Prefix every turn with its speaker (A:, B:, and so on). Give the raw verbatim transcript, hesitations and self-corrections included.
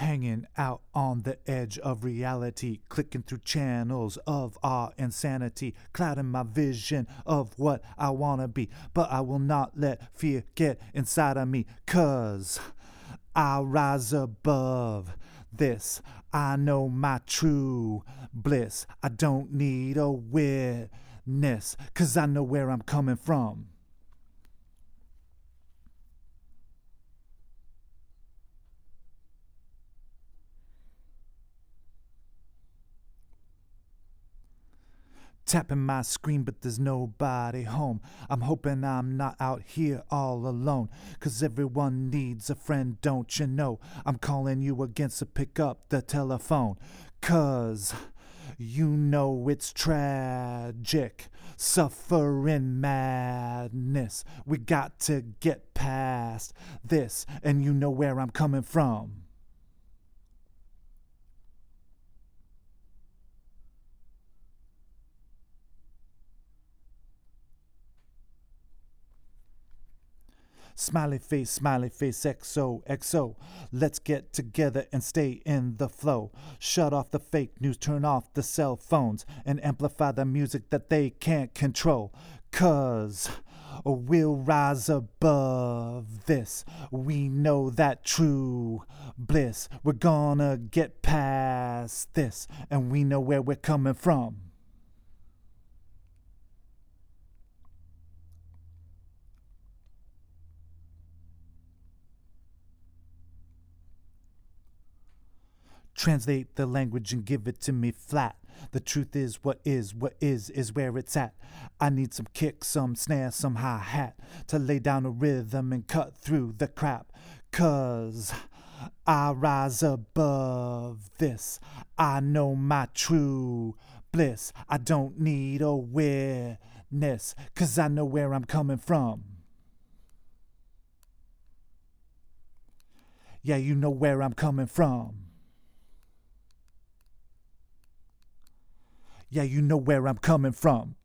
A: hanging out on the edge of reality, clicking through channels of our insanity, clouding my vision of what I wanna be. But I will not let fear get inside of me, 'cause I rise above this. I know my true bliss. I don't need a witness, 'cause I know where I'm coming from. Tapping my screen, but there's nobody home. I'm hoping I'm not out here all alone, 'cause everyone needs a friend, don't you know? I'm calling you again, so pick up the telephone, 'cause you know it's tragic, suffering madness. We got to get past this, and you know where I'm coming from. Smiley face, smiley face, X O, X O. Let's get together and stay in the flow. Shut off the fake news, turn off the cell phones, and amplify the music that they can't control. 'Cause we'll rise above this. We know that true bliss. We're gonna get past this, and we know where we're coming from. Translate the language and give it to me flat. The truth is what is, what is, is where it's at. I need some kick, some snare, some hi-hat to lay down a rhythm and cut through the crap. 'Cause I rise above this. I know my true bliss. I don't need a witness, 'cause I know where I'm coming from. Yeah, you know where I'm coming from. Yeah, you know where I'm coming from.